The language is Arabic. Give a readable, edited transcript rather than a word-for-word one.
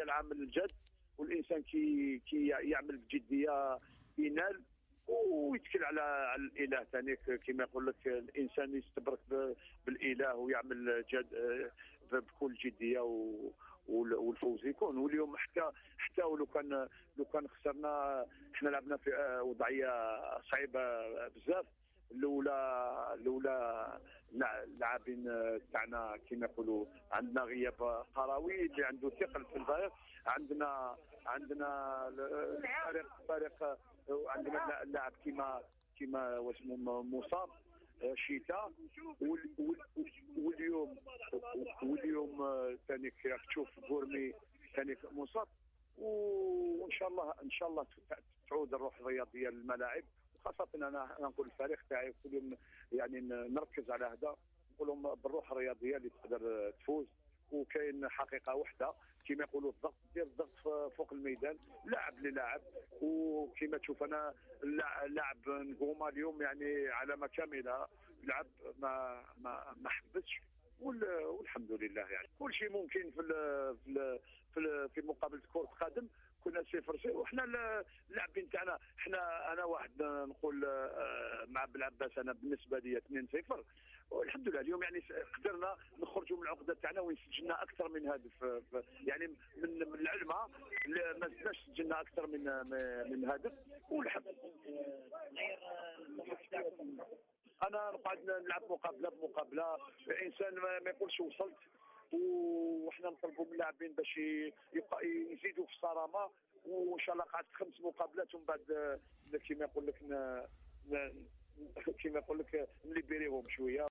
العمل الجاد، والانسان كي يعمل بجديه ينال ويتكل على الاله ثاني. كما يقول لك الانسان يستبرك بالاله ويعمل جد بكل جديه والفوز يكون. واليوم حتى لو كان خسرنا، احنا لعبنا في وضعيه صعيبه بزاف. لولا اللاعبين تاعنا كما يقولوا عندنا غياب قروي اللي عنده ثقل في الفريق. عندنا فريق عندنا لاعب كما واسمه مصاب شتاء. واليوم ثاني راك تشوف بورمي ثاني مصاب. وان شاء الله تعود الروح الرياضيه للملاعب، خاصة أنا نقول الفريق تاعي كل يوم يعني نركز على هذا، نقول لهم بالروح الرياضية اللي تقدر تفوز. وكاين حقيقة واحدة كما يقولوا الضغط، دير الضغط فوق الميدان لاعب للاعب. وكما تشوف أنا لاعب نقوما اليوم يعني علامة كاملة، لعب ما حبسش. والحمد لله يعني كل شيء ممكن في مقابلة كرة قدم. كنا 0-0 وحنا اللاعبين تاعنا انا واحد نقول مع بالعباس، انا بالنسبه لي 2-0 والحمد لله. اليوم يعني قدرنا نخرجوا من العقده تاعنا ونسجلنا اكثر من هدف. يعني من العلمه ما زدناش سجلنا اكثر من هدف. والحمد انا نقعد نلعب مقابله بمقابله، الانسان ما يقولش وصلت. وحنا نطلبوا من اللاعبين باش يزيدوا في الصرامه، وان شاء الله قعدت 5 مقابلات ومن بعد كما يقول لك نليبريهم شويه.